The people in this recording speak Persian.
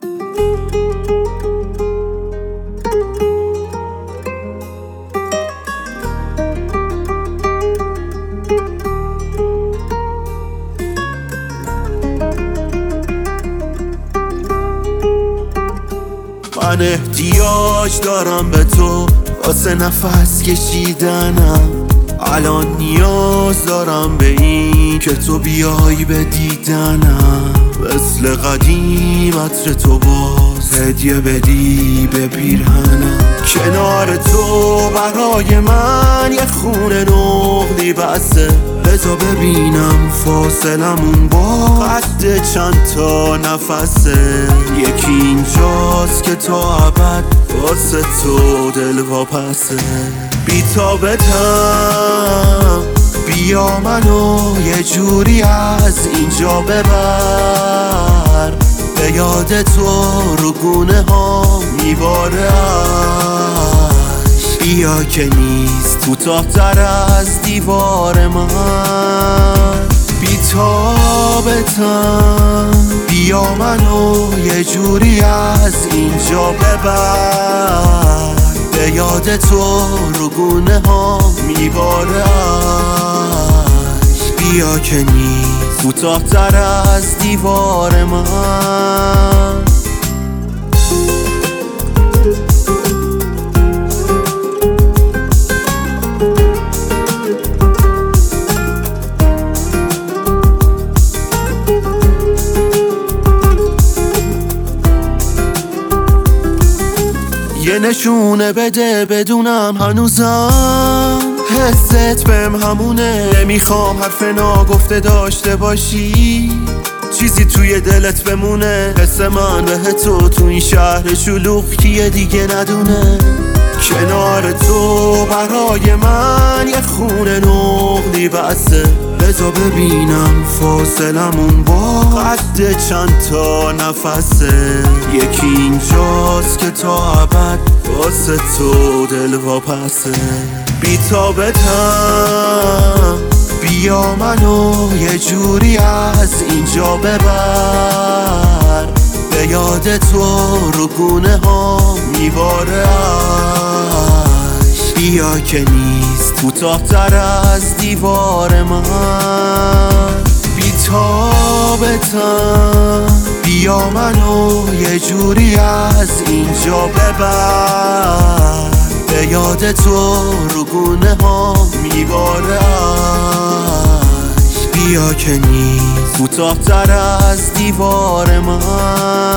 من احتیاج دارم به تو واسه نفس کشیدنم، الان نیاز دارم به این که تو بیای به دیدنم، مثل قدیم عطر تو باز هدیه بدی به پیرهنم. کنار تو برای من یه خونه نقلی بسه، بذار ببینم فاصلمون با قد چند تا نفسه. یکی اینجاست که تا ابد واسه تو دل واپسه. بی تابتم بیا منو یه جوری از اینجا ببر، به یاد تو رو گونه ها میباره عشق. بیا که نیست کوتاه‌تر از دیوار من. بی تابتم بیا منو یه جوری از اینجا ببر، به یاد تو رو گونه ها میباره عشق. بیا که نیست کوتاه‌تر از دیوار من. یه نشونه بده بدونم هنوزم حست بهم همونه. نمیخوام حرف ناگفته داشته باشی، چیزی توی دلت بمونه. حس من به تو این شهر شلوغ کیه دیگه ندونه. کنار تو برای من یه خونه نقلی بسه، بذار ببینم فاصلمون با قد چند تا نفسه. یکی اینجاست که تا ابد واسه تو دل واپسه. بی تابتم بیا منو یه جوری از اینجا ببر، به یاد تو رو گونه ها میباره عشق. بیا که نیست کوتاه‌تر از دیوار من. بی تابتم بیا منو یه جوری از اینجا ببر، به یاد تو رو گونه ها میباره عشق. بیا که نیست کوتاه‌تر از دیوار من.